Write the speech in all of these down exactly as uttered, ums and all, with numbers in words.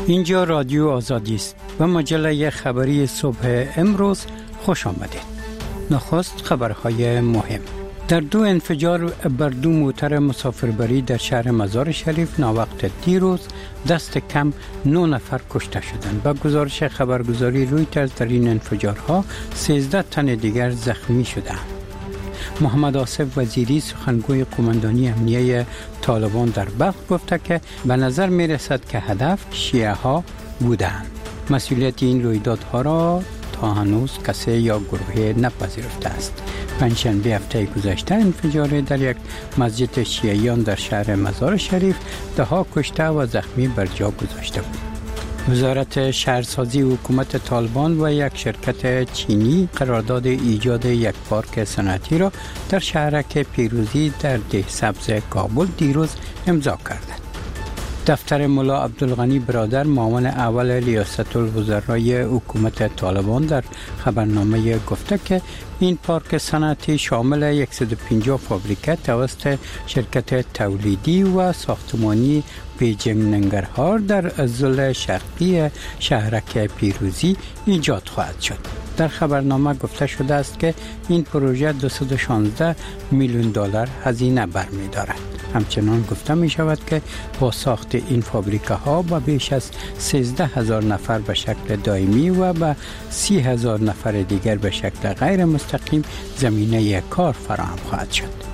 اینجا رادیو آزادی است و مجله خبری صبح امروز خوش آمدید. نخست خبرهای مهم. در دو انفجار بر دو موتر مسافربری در شهر مزار شریف ناوقت دیروز دست کم نه نفر کشته شدند. با گزارش خبرگزاری رویترز در این انفجارها سیزده تن دیگر زخمی شدند. محمد آصف وزیری سخنگوی قماندانی امنیه طالبان در بلخ گفته که به نظر می رسد که هدف شیعه ها بودند. مسئولیت این رویدادها را تا هنوز کسی یا گروهی نپذیرفته است. پنجشنبه هفته گذشته انفجار در یک مسجد شیعیان در شهر مزار شریف ده ها کشته و زخمی بر جا گذاشته بود. وزارت شهرسازی حکومت طالبان و یک شرکت چینی قرارداد ایجاد یک پارک صنعتی را در شهرک پیروزی در ده سبز کابل دیروز امضا کردند. دفتر ملا عبدالغنی برادر معاون اول ریاست الوزرای حکومت طالبان در خبرنامه گفته که این پارک صنعتی شامل صد و پنجاه فابریکه توسط شرکت تولیدی و ساختمانی بیجینگ ننگرهار در ضلع شرقی شهرک پیروزی ایجاد خواهد شد. در خبرنامه گفته شده است که این پروژه دویست و شانزده میلیون دلار هزینه برمی‌دارد. همچنان گفته می شود که با ساخت این فابریکه ها با بیش از سیزده هزار نفر به شکل دائمی و به سی هزار نفر دیگر به شکل غیر مستقیم زمینه کار فراهم خواهد شد.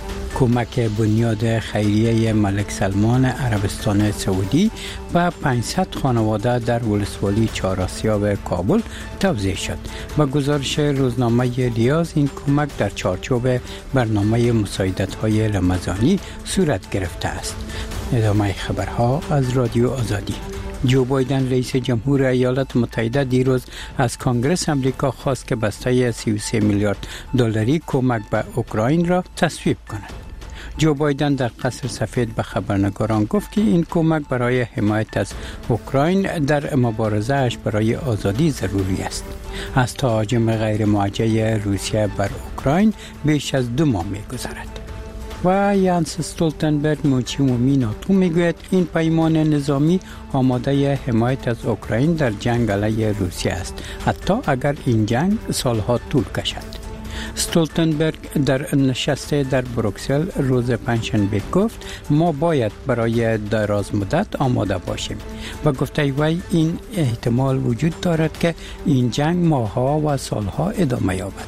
کمک بنیاد خیریه ملک سلمان عربستان سعودی و پانصد خانواده در ولسوالی چهارآسیاب کابل توزیع شد. با گزارش روزنامه ریاض این کمک در چارچوب برنامه مساعدت‌های رمضانی صورت گرفته است. ادامه خبرها از رادیو آزادی. جو بایدن رئیس جمهور ایالات متحده دیروز از کانگرس امریکا خواست که بسته سی و سه میلیارد دلاری کمک به اوکراین را تصویب کند. جو بایدن در قصر سفید به خبرنگاران گفت که این کمک برای حمایت از اوکراین در مبارزه اش برای آزادی ضروری است. از تهاجم غیر موجه روسیه بر اوکراین بیش از دو ماه می‌گذرد. و یانس استولتنبرگ مچی عمومی ناتو میگوید این پیمان نظامی آماده حمایت از اوکراین در جنگ علیه روسیه است، حتی اگر این جنگ سالها طول کشد. استولتنبرگ در نشست در بروکسل روز پنجشنبه گفت ما باید برای دراز مدت آماده باشیم و گفته وی این احتمال وجود دارد که این جنگ ماه‌ها و سالها ادامه یابد.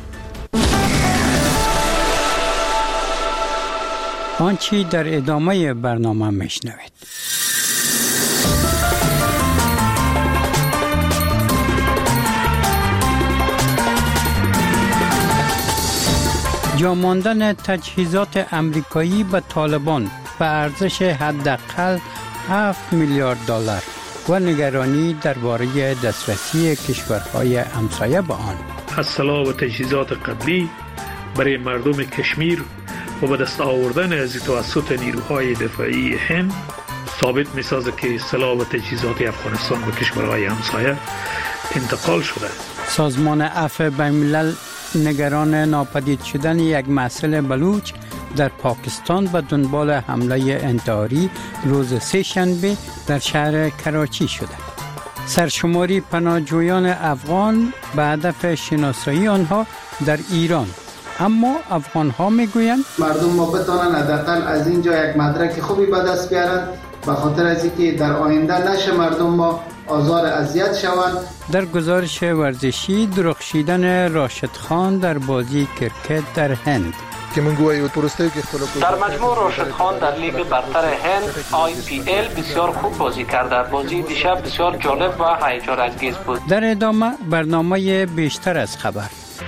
آنچه در ادامه برنامه میشنوید. جا ماندن تجهیزات امریکایی به طالبان به ارزش حداقل هفت میلیارد دلار و نگرانی درباره دسترسی کشورهای همسایه به آن. اصلاح و تجهیزات قبلی برای مردم کشمیر و به دست آوردن از توسط نیروهای دفاعی هند ثابت می‌سازد که سلاح و تجهیزات افغانستان به کشورهای همسایه انتقال شده. سازمان عفو بین‌الملل نگران ناپدید شدن یک محصل بلوچ در پاکستان به دنبال حمله انتحاری روز سه‌شنبه در شهر کراچی شده. سرشماری پناهجویان افغان به هدف شناسایی آنها در ایران، اما افغان ها میگویند مردم ما بتانن حداقل از اینجا یک مدرک خوبی به دست بیارن به خاطر از اینکه در آینده نشه مردم ما آزار اذیت شوند. در گزارش ورزشی درخشیدن راشد خان در بازی کرکت در هند. در مجموع راشد خان در لیگ برتر هند آی پی ال بسیار خوب بازی کرد. بازی دیشب بسیار جالب و هیجان انگیز بود. در ادامه برنامه بیشتر از خبر.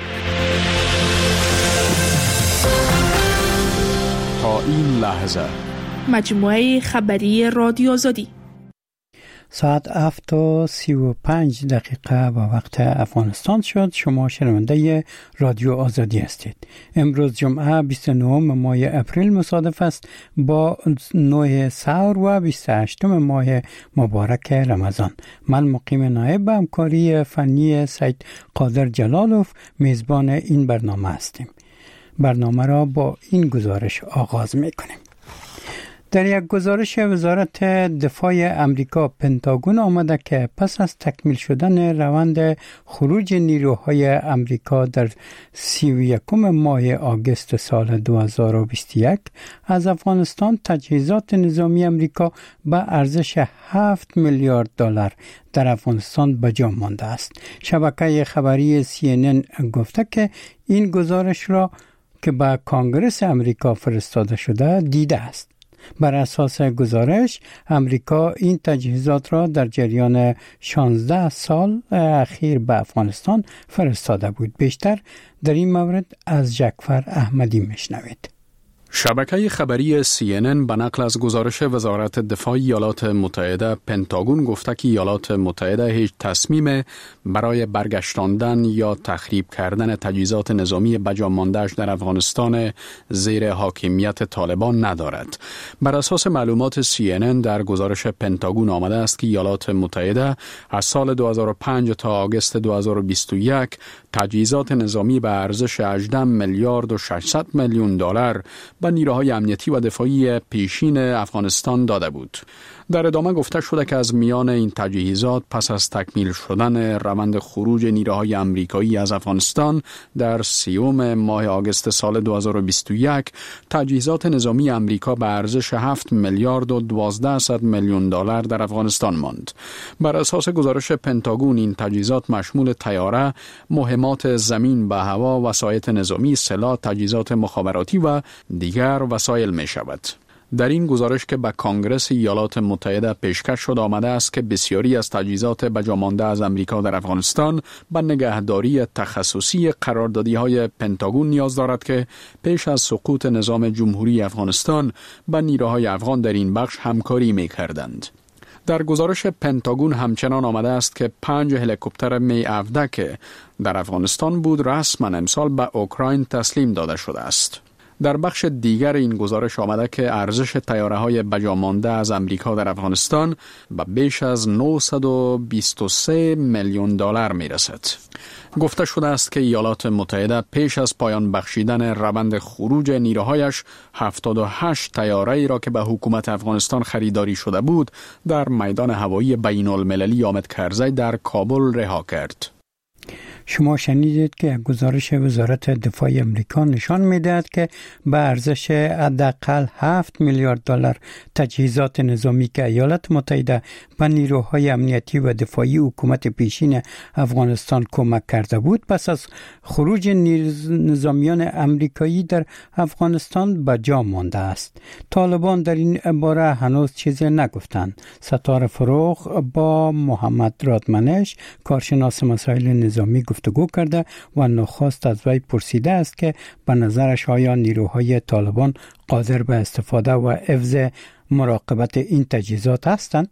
تا این لحظه مجموعه خبری رادیو آزادی. ساعت هفت و سی و پنج دقیقه به وقت افغانستان شد. شما شنونده رادیو آزادی هستید. امروز جمعه بیست و نهم ماه اپریل مصادف است با نه سور و بیست و هشتم ماه مبارک رمضان. من مقیم نایب به همکاری فنی سید قادر جلالوف میزبان این برنامه هستیم. برنامه را با این گزارش آغاز میکنیم. در یک گزارش وزارت دفاع امریکا پنتاگون آمده که پس از تکمیل شدن روند خروج نیروهای امریکا در سی و یکم ماه آگوست سال دو هزار و بیست و یک از افغانستان تجهیزات نظامی امریکا به ارزش هفت میلیارد دلار در افغانستان به جا مانده است. شبکه خبری سی ان ان گفته که این گزارش را که به کانگرس امریکا فرستاده شده دیده است. بر اساس گزارش امریکا این تجهیزات را در جریان شانزده سال اخیر به افغانستان فرستاده بود. بیشتر در این مورد از جعفر احمدی میشنوید. شبکه خبری سی ان ان به نقل از گزارش وزارت دفاع ایالات متحده پنتاگون گفته که ایالات متحده هیچ تصمیم برای برگشتاندن یا تخریب کردن تجهیزات نظامی بجا مانده‌اش در افغانستان زیر حاکمیت طالبان ندارد. بر اساس معلومات سی ان ان در گزارش پنتاگون آمده است که ایالات متحده از سال دو هزار و پنج تا آگوست دو هزار و بیست و یک تجهیزات نظامی به ارزش هجده میلیارد و ششصد میلیون دلار به نیروهای امنیتی و دفاعی پیشین افغانستان داده بود. در ادامه گفته شده که از میان این تجهیزات پس از تکمیل شدن روند خروج نیروهای امریکایی از افغانستان در سیوم ماه آگوست سال دو هزار و بیست و یک تجهیزات نظامی امریکا به ارزش هفت میلیارد و دوازده میلیون دلار در افغانستان ماند. بر اساس گزارش پنتاگون این تجهیزات مشمول طیاره، مهمات زمین به هوا، وسایط نظامی، سلاح، تجهیزات مخابراتی و دیگر وسایل می شود. در این گزارش که به کانگرس ایالات متحده پیشکش شد آمده است که بسیاری از تجهیزات بجامانده از امریکا در افغانستان به نگهداری تخصصی قراردادی‌های پنتاگون نیاز دارد که پیش از سقوط نظام جمهوری افغانستان با نیروهای افغان در این بخش همکاری می‌کردند. در گزارش پنتاگون همچنان آمده است که پنج هلیکوپتر می هفده که در افغانستان بود رسما امسال به اوکراین تسلیم داده شده است. در بخش دیگر این گزارش آمده که ارزش طیاره‌های بجامانده از امریکا در افغانستان به بیش از نهصد و بیست و سه میلیون دلار میرسد. گفته شده است که ایالات متحده پیش از پایان بخشیدن روند خروج نیروهایش هفتاد و هشت طیاره را که به حکومت افغانستان خریداری شده بود در میدان هوایی بین المللی حامد کرزی در کابل رها کرد. شما شنیدید که گزارش وزارت دفاع امریکا نشان می‌دهد که به ارزش حداقل هفت میلیارد دلار تجهیزات نظامی که ایالات متحده به نیروهای امنیتی و دفاعی حکومت پیشین افغانستان کمک کرده بود پس از خروج نظامیان امریکایی در افغانستان به جا مانده است. طالبان در این باره هنوز چیزی نگفتند. ستاره فروغ با محمد رادمنش کارشناس مسائل نظامی گفتگو کرده و نخست از وی پرسیده است که به نظرش آیا نیروهای طالبان قادر به استفاده و حفظ مراقبت این تجهیزات هستند؟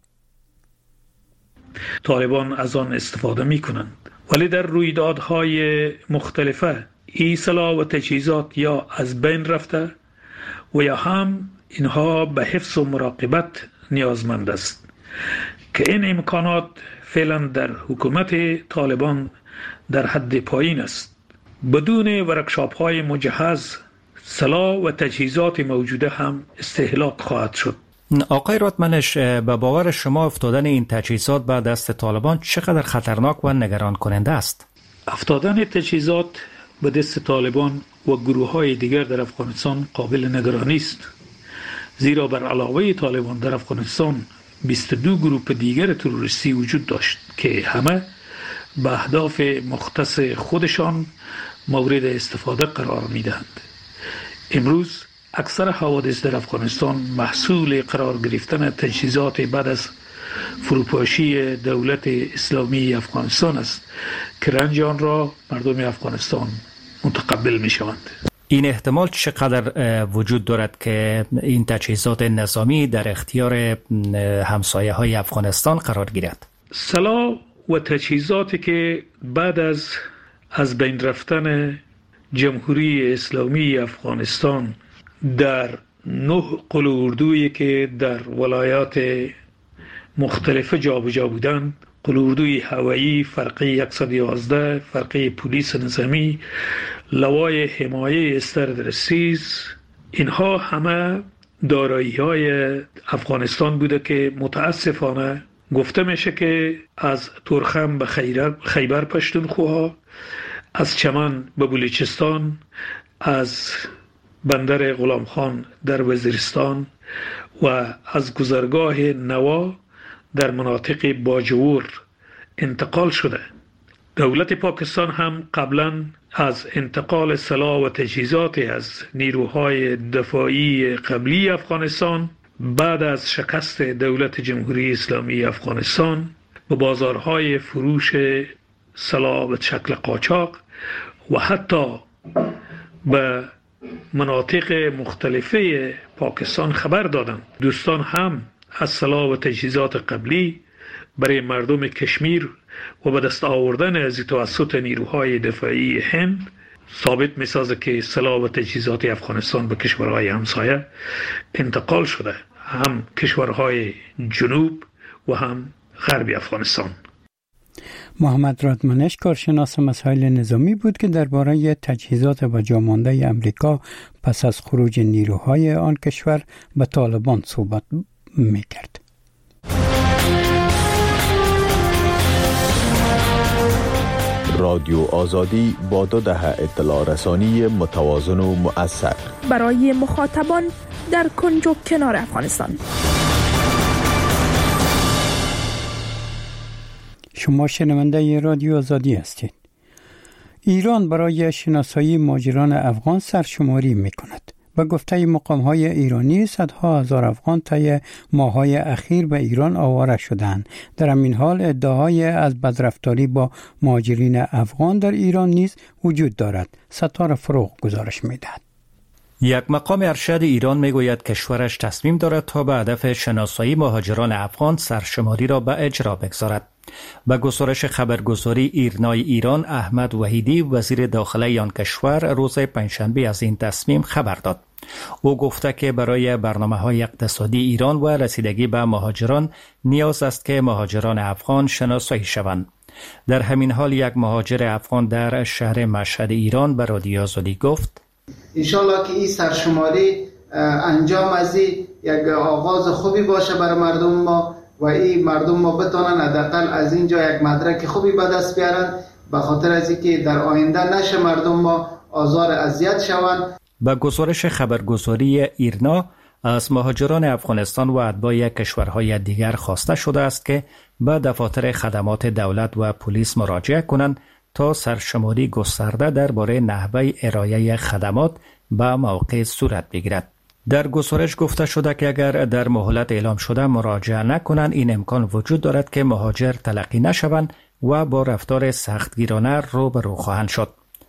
طالبان از آن استفاده می کنند، ولی در رویدادهای مختلفه این سلاح و تجهیزات یا از بین رفته و یا هم اینها به حفظ و مراقبت نیازمند است که این امکانات فعلا در حکومت طالبان در حد پایین است. بدون ورکشاپ های مجهز سلاح و تجهیزات موجوده هم استهلاک خواهد شد. آقای رادمنش، به باور شما افتادن این تجهیزات به دست طالبان چقدر خطرناک و نگران کننده است؟ افتادن تجهیزات به دست طالبان و گروه های دیگر در افغانستان قابل نگرانی است، زیرا بر علاوه طالبان در افغانستان بیست و دو گروه دیگر تروریستی وجود داشت که همه به اهداف مختص خودشان مورد استفاده قرار میدهند. امروز اکثر حوادث در افغانستان محصول قرار گرفتن تجهیزات بعد از فروپاشی دولت اسلامی افغانستان است که رنج آن را مردم افغانستان متقبل می شوند. این احتمال چقدر وجود دارد که این تجهیزات نظامی در اختیار همسایه های افغانستان قرار گیرد؟ سلاح و تجهیزاتی که بعد از از بین رفتن جمهوری اسلامی افغانستان در نه قلعه اردویی که در ولایات مختلف جابجا بودند، قلعه اردوی هوایی، فرقه صد و یازده، فرقه پلیس نظامی، لوای حمایه استردرسیز، اینها همه دارایی های افغانستان بوده که متاسفانه گفته میشه که از تورخم به خیبر پشتونخوها، از چمن به بلوچستان، از بندر غلام خان در وزیرستان و از گذرگاه نوا در مناطق باجور انتقال شده. دولت پاکستان هم قبلا از انتقال سلاح و تجهیزات از نیروهای دفاعی قبلی افغانستان بعد از شکست دولت جمهوری اسلامی افغانستان به بازارهای فروش سلاح به شکل قاچاق و حتی به مناطق مختلفه پاکستان خبر دادند. دوستان هم از سلاح و تجهیزات قبلی برای مردم کشمیر و به دست آوردن از توسط نیروهای دفاعی هند ثابت می‌سازه که سلاح و تجهیزات افغانستان به کشورهای همسایه انتقال شده، هم کشورهای جنوب و هم غرب افغانستان. محمد رادمنش کارشناس مسائل نظامی بود که درباره تجهیزات و جامانده امریکا پس از خروج نیروهای آن کشور به طالبان صحبت می‌کرد. رادیو آزادی با دو دهه اطلاع رسانی متوازن و مؤثر برای مخاطبان در کنج و کنار افغانستان. شما شنونده رادیو آزادی هستید. ایران برای شناسایی مهاجران افغان سرشماری می کند. به گفته مقام‌های ایرانی صدها هزار افغان طی ماه‌های اخیر به ایران آواره شدند. در همین حال ادعاهای از بدرفتاری با مهاجرین افغان در ایران نیز وجود دارد. ستاره فروغ گزارش می‌دهد. یک مقام ارشد ایران میگوید کشورش تصمیم دارد تا به هدف شناسایی مهاجران افغان سرشماری را به اجرا بگذارد. به گزارش خبرگزاری ایرنای ایران، احمد وحیدی وزیر داخله آن کشور روز پنجشنبه از این تصمیم خبر داد. او گفته که برای برنامه‌های اقتصادی ایران و رسیدگی به مهاجران نیاز است که مهاجران افغان شناسایی شوند. در همین حال یک مهاجر افغان در شهر مشهد ایران به رادیو آزادی گفت: انشالله که این سرشماری انجام از این یک آغاز خوبی باشه برای مردم ما و این مردم ما بتونن حداقل از اینجا یک مدرک خوبی به دست بیارن، به خاطر از اینکه در آینده نشه مردم ما آزار اذیت شوند. با گزارش خبرگزاری ایرنا از مهاجران افغانستان و اتباع کشورهای دیگر خواسته شده است که به دفاتر خدمات دولت و پلیس مراجعه کنند تا سرشماری گسترده درباره نحوه ارائه خدمات به موقع صورت بگیرد. در گزارش گفته شده که اگر در مهلت اعلام شده مراجعه نکنند، این امکان وجود دارد که مهاجر تلقی نشوند و با رفتار سختگیرانه روبرو خواهند شد.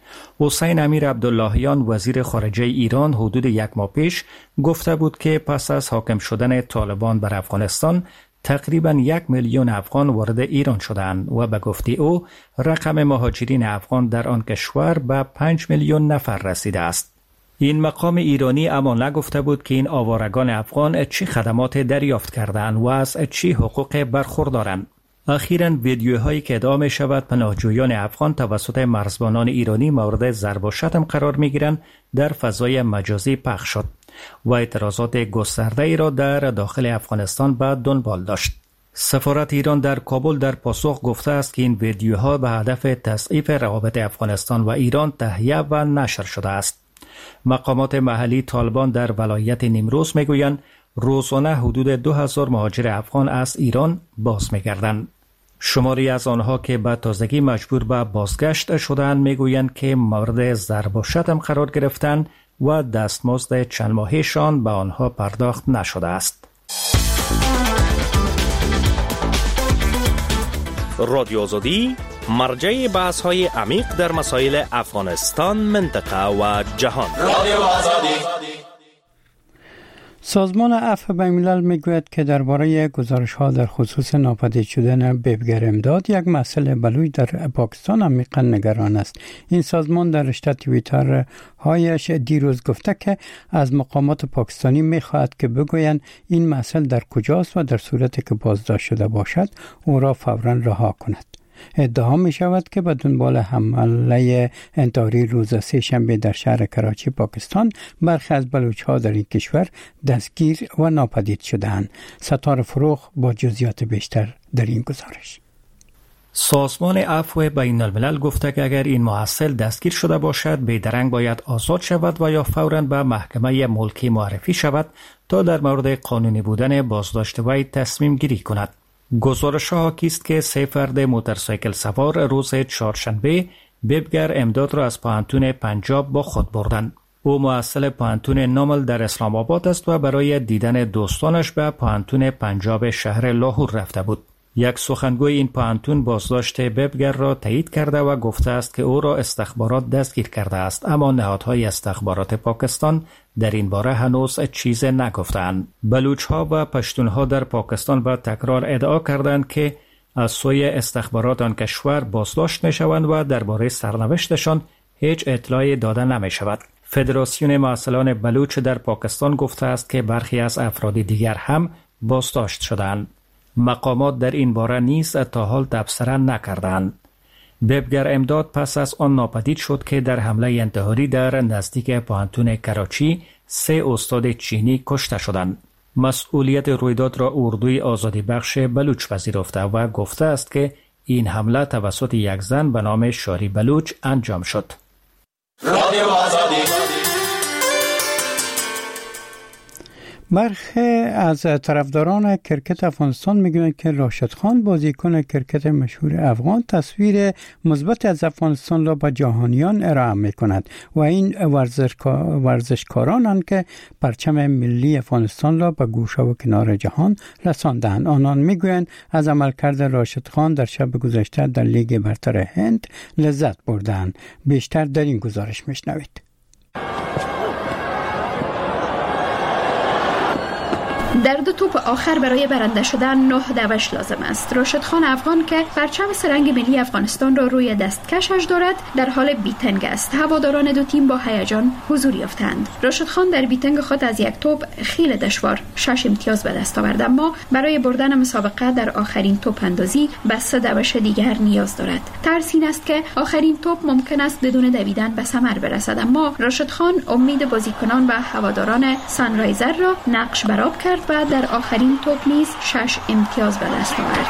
حسین امیر عبداللهیان وزیر خارجه ایران حدود یک ماه پیش گفته بود که پس از حاکم شدن طالبان بر افغانستان تقریباً یک میلیون افغان وارد ایران شدند و به گفته او رقم مهاجرین افغان در آن کشور به پنج میلیون نفر رسیده است. این مقام ایرانی اما نگفته بود که این آوارگان افغان چی خدمات دریافت کردند و از چی حقوق برخوردارند. اخیراً ویدیوهایی که ادعا می شود پناهجویان افغان توسط مرزبانان ایرانی مورد ضرب و شتم قرار می گیرند در فضای مجازی پخش شد و اعتراضات گسترده ای را در داخل افغانستان به دنبال داشت. سفارت ایران در کابل در پاسخ گفته است که این ویدیوها به هدف تضعیف روابط افغانستان و ایران تهیه و نشر شده است. مقامات محلی طالبان در ولایت نیمروز میگویند روزانه حدود دو هزار مهاجر افغان از ایران باز میگردند. شماری از آنها که به تازگی مجبور به بازگشت شدند میگویند که مورد ضرب و شتم قرار گرفتند و دستمزد چند ماهیشان به آنها پرداخت نشده است. رادیو آزادی مرجع بحث های عمیق در مسائل افغانستان، منطقه و جهان. رادیو آزادی. سازمان عفو بین‌الملل میگوید که درباره گزارش‌ها در خصوص ناپدید شدن بیبگر امداد یک مسئله بلوچ در پاکستان عمیقاً نگران است. این سازمان در رشته توییتر هایش دیروز گفته که از مقامات پاکستانی میخواهد که بگویند این مسئله در کجاست و در صورتی که بازداشت شده باشد او را فوراً رها کند. ادعا می شود که به دنبال حمله انتحاری روز سه شنبه در شهر کراچی پاکستان برخی از بلوچ ها در این کشور دستگیر و ناپدید شدند. ستار فروغ با جزئیات بیشتر در این گزارش. سازمان عفو بین الملل گفته که اگر این محصل دستگیر شده باشد بیدرنگ باید آزاد شود و یا فوراً به محکمه ملکی معرفی شود تا در مورد قانونی بودن بازداشت وی تصمیم گیری کند. گزارش ها حاکی است که سه فرد موتورسیکل سوار روز چهارشنبه ببگر امداد را از پوهنتون پنجاب با خود بردند. او محصل پوهنتون نامل در اسلام آباد است و برای دیدن دوستانش به پوهنتون پنجاب شهر لاهور رفته بود. یک سخنگوی این پوهنتون بازداشت ببگر را تایید کرده و گفته است که او را استخبارات دستگیر کرده است، اما نهادهای استخبارات پاکستان در این باره هنوز چیز نگفتند. بلوچ‌ها و پشتون‌ها در پاکستان با تکرار ادعا کردند که از سوی استخبارات آن کشور بازداشت می‌شوند و درباره سرنوشتشان هیچ اطلاعی داده نمی‌شود. فدراسیون محصلان بلوچ در پاکستان گفته است که برخی از افراد دیگر هم بازداشت شدند. مقامات در این باره نیز تا حال تبصره نکردند. ببگر امداد پس از آن ناپدید شد که در حمله انتحاری در نزدیک پوهنتون کراچی سه استاد چینی کشته شدند. مسئولیت رویداد را اردوی آزادی بخش بلوچ پذیرفته و گفته است که این حمله توسط یک زن به نام شاری بلوچ انجام شد. رادیو آزادی. برخی از طرفداران کرکت افغانستان میگویند که راشد خان بازیکن کرکت مشهور افغان تصویر مثبت از افغانستان را به جهانیان ارائه میکند و این ورزشکارانند که پرچم ملی افغانستان را به گوشه و کنار جهان رساندند. آنان میگویند از عملکرد راشد خان در شب گذشته در لیگ برتر هند لذت بردند. بیشتر در این گزارش میشنوید. در دو توپ آخر برای برنده شدن نه دوش لازم است. راشد خان افغان که پرچم سرنگ ملی افغانستان را روی دستکشش دارد در حال بیتنگ است. هواداران دو تیم با هیجان حضور یافتند. راشد خان در بیتنگ خود از یک توپ خیلی دشوار شش امتیاز به دست آورد، اما برای بردن مسابقه در آخرین توپ اندازی به سه دوش دیگر نیاز دارد. ترس این است که آخرین توپ ممکن است بدون دویدن به ثمر برسد، اما راشد خان امید بازیکنان و هواداران سانرایزر را نقش برآب کرد و در آخرین توپ نیز شش امتیاز به دست آورد.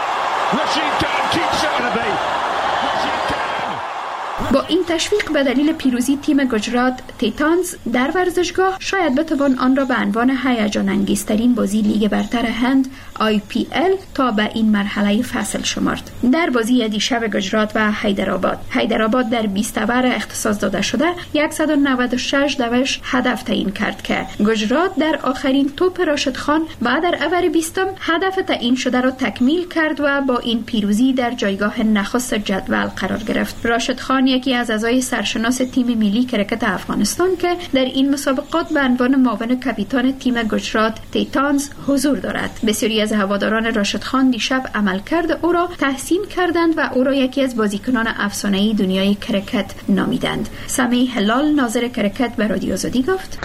با این تشویق به دلیل پیروزی تیم گجرات تیتانز در ورزشگاه شاید بتوان آن را به عنوان هیجان انگیزترین بازی لیگ برتر هند آی پی ال تا به این مرحله فصل شمرد. در بازی دیشب گجرات و حیدرآباد حیدرآباد در بیست اوور اختصاص داده شده صد و نود و شش دوش هدف تعیین کرد که گجرات در آخرین توپ راشد خان و در اوور بیستم هدف تعیین شده را تکمیل کرد و با این پیروزی در جایگاه نخست جدول قرار گرفت. راشد خان یکی از اعضای سرشناس تیم ملی کرکت افغانستان که در این مسابقات به عنوان معاون کاپیتان تیم گجرات تیتانز حضور دارد. بسیاری از هواداران راشد خان دیشب عملکرد او را تحسین کردند و او را یکی از بازیکنان افسانه‌ای دنیای کرکت نامیدند. سمی هلال ناظر کرکت به رادیو آزادی گفت: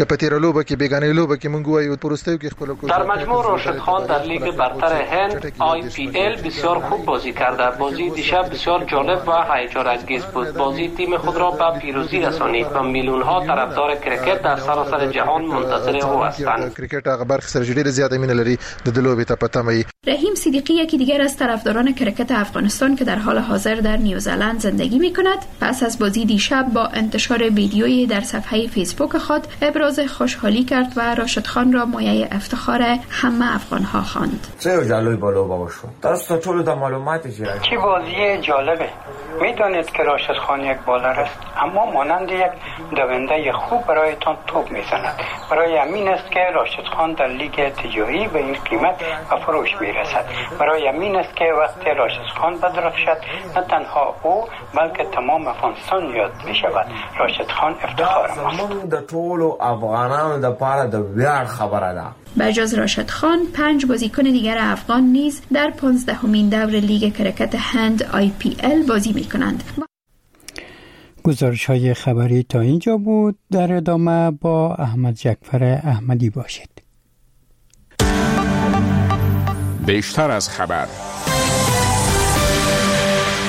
در مجموع راشد خان در لیگ برتر هند آی پی ال بسیار خوب بازی کرده. بازی دیشب بسیار جالب و هیجان انگیز بود. بازی تیم خود را به پیروزی رسانید و میلیون ها طرفدار کرکت در سراسر جهان منتظر او هستند. رحیم صدیقی یکی دیگر از طرفداران کرکت افغانستان که در حال حاضر در نیوزلند زندگی می کند پس از بازی دیشب با انتشار ویدیویی در صفحه فیسبوک خود ابراز خوشحالی کرد و راشد خان را مایه افتخار همه افغان ها خواند. چه بازی جالبه. میدانید که راشد خان یک بالر است، اما مانند یک دونده خوب برایتان توپ میزند. برای همین است که راشد خان در لیگ تجاری به این قیمت و فروش میرسد. برای همین است که وقتی راشد خان بدرخشد نه تنها او بلکه تمام افغانستان یاد می شود. راشد خان افتخار ماست. به جز راشد خان پنج بازیکن دیگر افغان نیز در پانزدهمین دور لیگ کرکت هند آی پی ال بازی می کنند. گزارش های خبری تا اینجا بود. در ادامه با احمد جعفر احمدی باشید. بیشتر از خبر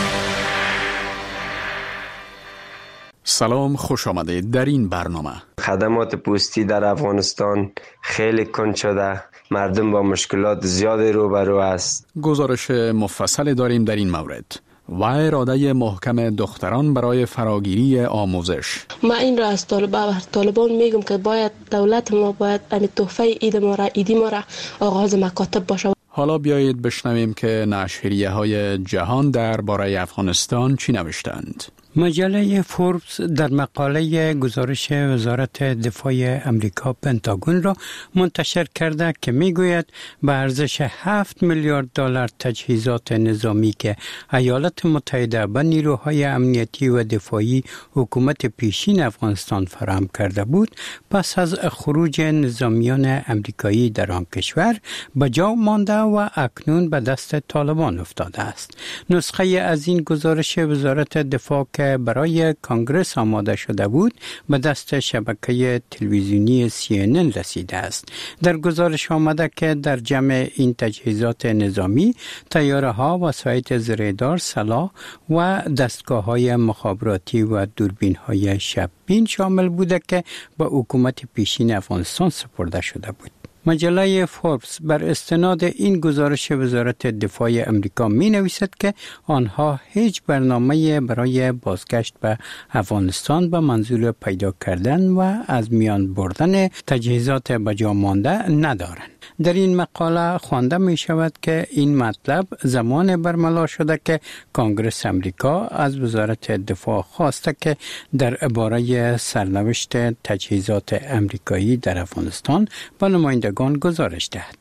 سلام، خوش آمدید در این برنامه. خدمات پستی در افغانستان خیلی کند شده، مردم با مشکلات زیادی روبرو است. گزارش مفصل داریم در این مورد و اراده محکم دختران برای فراگیری آموزش. ما این را از طالبان طالبان میگم که باید دولت ما باید امی تحفه اید ما را ایدی ما را آغاز مکاتب باشه. حالا بیایید بشنویم که نشریه های جهان درباره افغانستان چی نوشتند. مجله فوربس در مقاله گزارش وزارت دفاع امریکا پنتاگون را منتشر کرده که میگوید به ارزش هفت میلیارد دلار تجهیزات نظامی که ایالات متحده به نیروهای امنیتی و دفاعی حکومت پیشین افغانستان فراهم کرده بود، پس از خروج نظامیان امریکایی در آن کشور به جا مانده و اکنون به دست طالبان افتاده است. نسخه از این گزارش وزارت دفاع که برای کانگرس آماده شده بود به دست شبکه تلویزیونی سی ان ان رسیده است. در گزارش آمده که در جمع این تجهیزات نظامی طیاره ها، وسایط زرهدار، سلاح و دستگاه های مخابراتی و دوربین های شب بین شامل بوده که به حکومت پیشین افغانستان سپرده شده بود. مجله فوربس بر استناد این گزارش وزارت دفاع امریکا می نویسد که آنها هیچ برنامه برای بازگشت به افغانستان به منظور پیدا کردن و از میان بردن تجهیزات بجا مانده ندارند. در این مقاله خوانده می شود که این مطلب زمان برملا شده که کانگرس امریکا از وزارت دفاع خواسته که درباره سرنوشت تجهیزات امریکایی در افغانستان به نمایندگان گزارش دهد.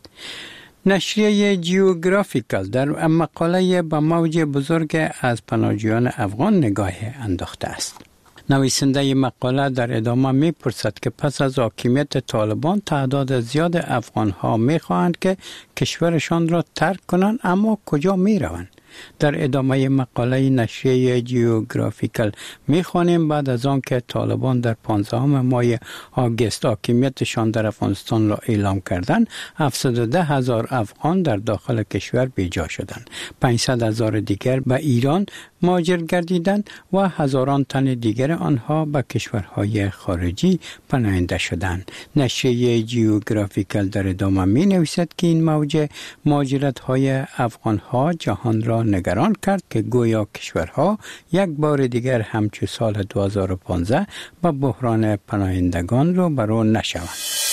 نشریه جیوگرافیکال در مقاله به موج بزرگ از پناهجویان افغان نگاه انداخته است. نویسنده مقاله در ادامه می پرسد که پس از حاکمیت طالبان تعداد زیاد افغان ها می خواهند که کشورشان را ترک کنند، اما کجا می روند؟ در ادامه مقاله نشریه جیوگرافیکال می خوانیم بعد از آن که طالبان در پانزدهم ماه آگوست حاکمیتشان در افغانستان را اعلام کردند، هفتصد و ده هزار افغان در داخل کشور بیجا شدند، پانصد هزار دیگر به ایران مهاجر گردیدند و هزاران تن دیگر آنها به کشورهای خارجی پناهنده شدند. نشریه جیوگرافیکال در ادامه می نویسد که این موج مهاجرت های افغان ها جهان را نگران کرد که گویا کشورها یک بار دیگر همچون سال دو هزار و پانزده با بحران پناهندگان رو برو نشوند.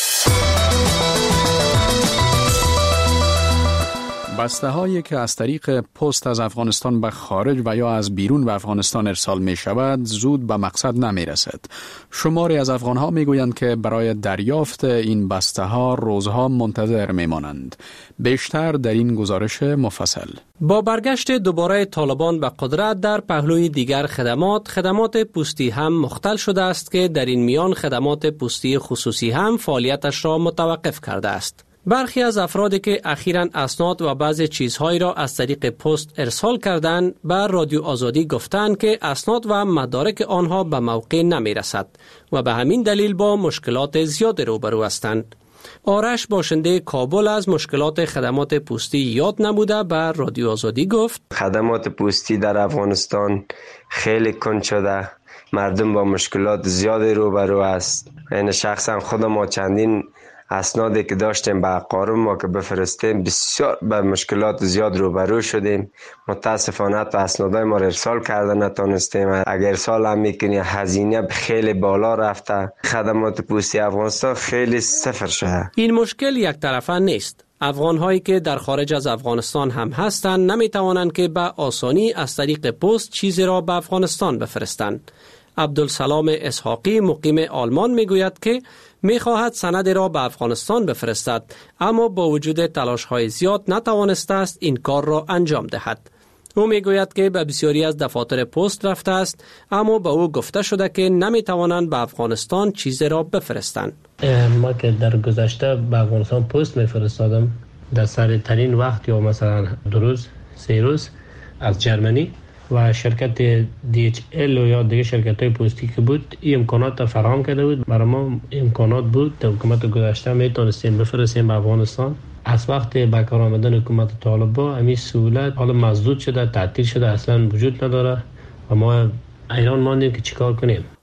بسته هایی که از طریق پست از افغانستان به خارج و یا از بیرون به افغانستان ارسال می شود زود به مقصد نمی رسد. شماری از افغان ها می گویند که برای دریافت این بسته ها روزها منتظر می مانند. بیشتر در این گزارش مفصل. با برگشت دوباره طالبان به قدرت در پهلوی دیگر خدمات، خدمات پستی هم مختل شده است که در این میان خدمات پستی خصوصی هم فعالیتش را متوقف کرده است. برخی از افرادی که اخیراً اسناد و بعضی چیزهایی را از طریق پست ارسال کردند به رادیو آزادی گفتند که اسناد و مدارک آنها به موقع نمی رسد و به همین دلیل با مشکلات زیاد روبرو هستند. آرش باشنده کابل از مشکلات خدمات پستی یاد نموده به رادیو آزادی گفت: خدمات پستی در افغانستان خیلی کند شده، مردم با مشکلات زیاد روبرو است. این شخصا خود ما چندین اسنادی که داشتیم به اقارب ما که بفرستیم بسیار به مشکلات زیاد روبرو شدیم. متاسفانه تا اسنادای ما ارسال کرده نتونستیم. اگر ارسال هم میکنیم هزینه خیلی بالا رفته. خدمات پستی افغانستان خیلی صفر شده. این مشکل یک طرفه نیست. افغان هایی که در خارج از افغانستان هم هستند نمی توانند که به آسانی از طریق پست چیزی را به افغانستان بفرستند. عبدالسلام اسحاقی مقیم آلمان میگوید که میخواهد سند را به افغانستان بفرستد، اما با وجود تلاش های زیاد نتوانسته است این کار را انجام دهد. او میگوید که به بسیاری از دفاتر پست رفته است، اما به او گفته شده که نمیتوانند به افغانستان چیزی را بفرستند. ما که در گذشته به افغانستان پست میفرستادم در سریع ترین وقت یا مثلا دو روز سه روز از جرمنی و شرکت دی اچ ال یا دیگه شرکت های پستی که بود این امکانات فراهم کرده بود. برای ما امکانات بود در حکومت گذشته میتونستیم بفرستیم به افغانستان. از وقت به کار آمدن حکومت طالبان همین سهولت حالا مسدود شده، تعطیل شده، اصلا وجود نداره و ما ایران ماندیم که چیکار کنیم.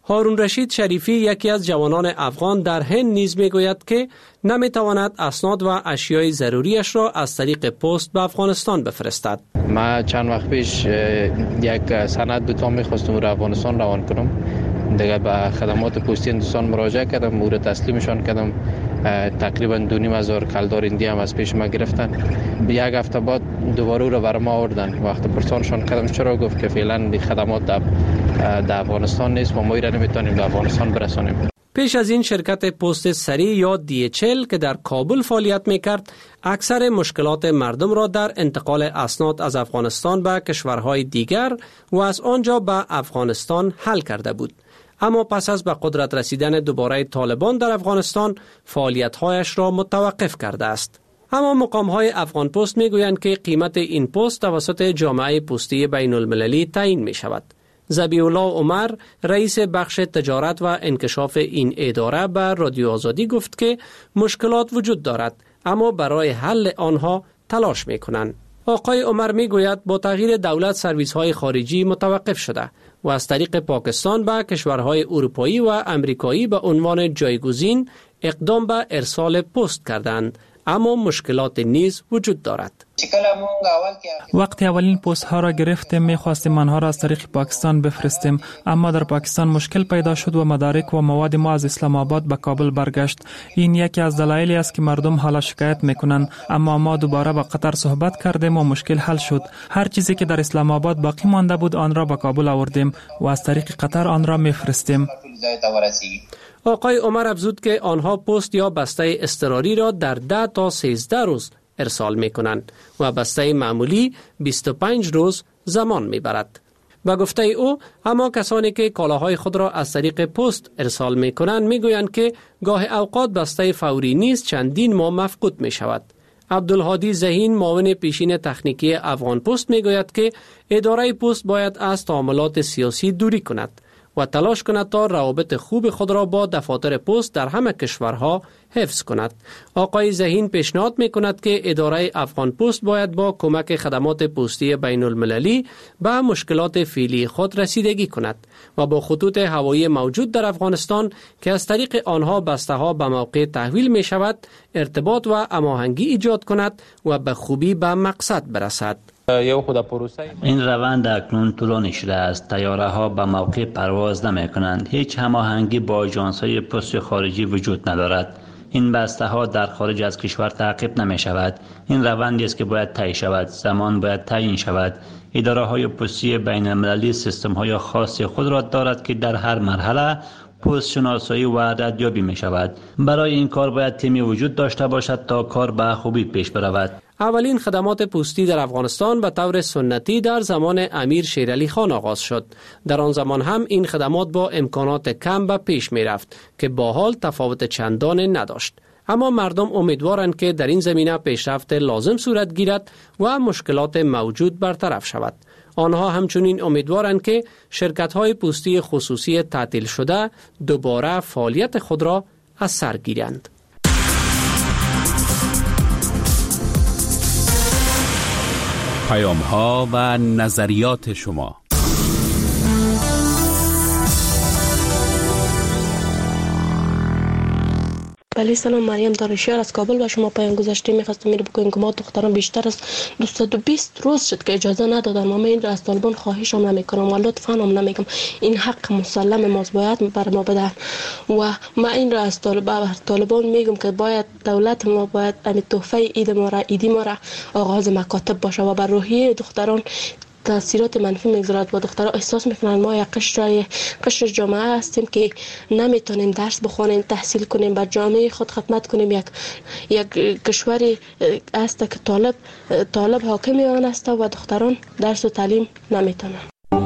هارون رشید شریفی یکی از جوانان افغان در هند نیز میگوید که نمیتواند اسناد و اشیای ضروریش را از طریق پست به افغانستان بفرستد. ما چند وقت پیش یک سند به تا میخواستم رو افغانستان روان کنم، دیگه به خدمات پستی هندوستان مراجعه کردم، مورد تسلیمشان کردم. تقریبا دو نیم هزار کلدار هندی هم از پیش ما گرفتن. یک هفته بعد دوباره او را بر ما آوردن. وقت پرسانشان کردم چرا، گفت که فعلا دی خدمات در افغانستان نیست و ما را نمیتونیم در افغانستان برسانیم. پیش از این شرکت پست سریع یا دی اچ ال که در کابل فعالیت میکرد اکثر مشکلات مردم را در انتقال اسناد از افغانستان به کشورهای دیگر و از آنجا به افغانستان حل کرده بود. اما پس از به قدرت رسیدن دوباره طالبان در افغانستان فعالیت‌هایش را متوقف کرده است. اما مقام‌های افغان پست میگویند که قیمت این پست توسط جامعه پستی بین المللی تعیین می شود. ذبیح الله عمر رئیس بخش تجارت و انکشاف این اداره به رادیو آزادی گفت که مشکلات وجود دارد اما برای حل آنها تلاش می‌کنند. آقای عمر میگوید با تغییر دولت سرویس‌های خارجی متوقف شده و از طریق پاکستان به کشورهای اروپایی و امریکایی به عنوان جایگزین اقدام به ارسال پست کردند، اما مشکلات نیز وجود دارد. وقتی اولین پست ها را گرفتیم میخواستیم آنها را از طریق پاکستان بفرستیم، اما در پاکستان مشکل پیدا شد و مدارک و مواد ما از اسلام آباد به کابل برگشت. این یکی از دلایلی است که مردم حالا شکایت میکنند، اما ما دوباره با قطر صحبت کردیم و مشکل حل شد. هر چیزی که در اسلام آباد باقی مانده بود آن را به کابل آوردیم و از طریق قطر آن را میفرستیم. آقای عمر افزود که آنها پست یا بسته اضطراری را در ده تا سیزده روز ارسال می کنند و بسته معمولی بیست و پنج روز زمان می برد. به گفته او اما کسانی که کالاهای خود را از طریق پست ارسال می کنند می گویند که گاه اوقات بسته فوری نیز چندین ماه مفقود می شود. عبدالهادی ذهین معاون پیشین تکنیکی افغان پست می گوید که اداره پست باید از تعاملات سیاسی دوری کند و تلاش کند تا روابط خوب خود را با دفاتر پست در همه کشورها حفظ کند. آقای ذهین پیشنهاد می کند که اداره افغان پست باید با کمک خدمات پستی بین المللی به مشکلات فعلی خود رسیدگی کند و با خطوط هوایی موجود در افغانستان که از طریق آنها بسته ها به موقع تحویل می شود ارتباط و هماهنگی ایجاد کند و به خوبی به مقصد برسد. این روند اکنون طولانی شده است. طیاره ها به موقع پرواز نمی کنند. هیچ هماهنگی با آژانس های پست خارجی وجود ندارد. این بسته ها در خارج از کشور تعقیب نمی شود. این روندی است که باید طی شود. زمان باید تعیین شود. اداره های پستی بین المللی سیستم های خاص خود را دارد که در هر مرحله پست شناسایی و عددیابی می شود. برای این کار باید تیمی وجود داشته باشد تا کار به خوبی پیش برود. اولین خدمات پستی در افغانستان به طور سنتی در زمان امیر شیرعلی خان آغاز شد. در آن زمان هم این خدمات با امکانات کم به پیش می رفت که با حال تفاوت چندانی نداشت. اما مردم امیدوارند که در این زمینه پیشرفت لازم صورت گیرد و مشکلات موجود برطرف شود. آنها همچنین امیدوارند که شرکت‌های پستی خصوصی تعطیل شده دوباره فعالیت خود را از سر گیرند. پیام‌ها و نظریات شما. بله سلام، مریم دارشیار از کابل و شما پیام گذاشته می‌خواستم میره بگویم که ما دختران بیشتر از دویست و بیست روز شد که اجازه ندادن. ما این را از طالبان خواهش هم نمی‌کنم و لطفاً هم نمیگم. این حق مسلم ماست، باید بر ما بدن و ما این را از طالبان طالبان میگم که باید دولت ما باید همین تحفه عید ما را عیدی ما را آغاز مکاتب باشه و بر روحیه دختران تاثیرات منفی میگذارد. با دخترها احساس میکنن ما یک قشر قشر جامعه هستیم که نمیتونیم درس بخونیم، تحصیل کنیم، بر جامعه خود خدمت کنیم. یک یک کشوری است که طالب طالب حاکم آن است و دختران درس و تعلیم نمیتونن.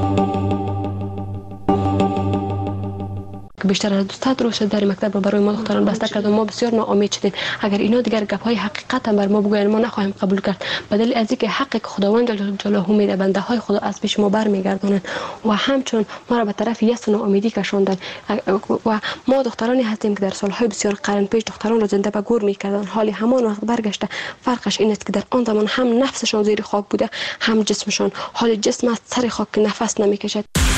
بیشتر از دویست روز در مکتب برای ما دختران بسته کرد و ما بسیار ناامید شدیم. اگر اینا دیگر گپ های حقیقت هم بر ما بگوین ما نخواهیم قبول کرد، بدل از اینکه حقی که خداوند جل جلاله میده بنده های خدا از پیش ما برمیگردونن و همچون ما را به طرف یأس و ناامیدی کشاندن. و ما دخترانی هستیم که در سالهای بسیار قرن پیش دختران را زنده به گور میکردن، حالی همان وقت برگشته. فرقش این است که در آن زمان هم نفسشان زیر خاک بوده هم جسمشان، حال جسم از سر خاک نفس نمیکشد.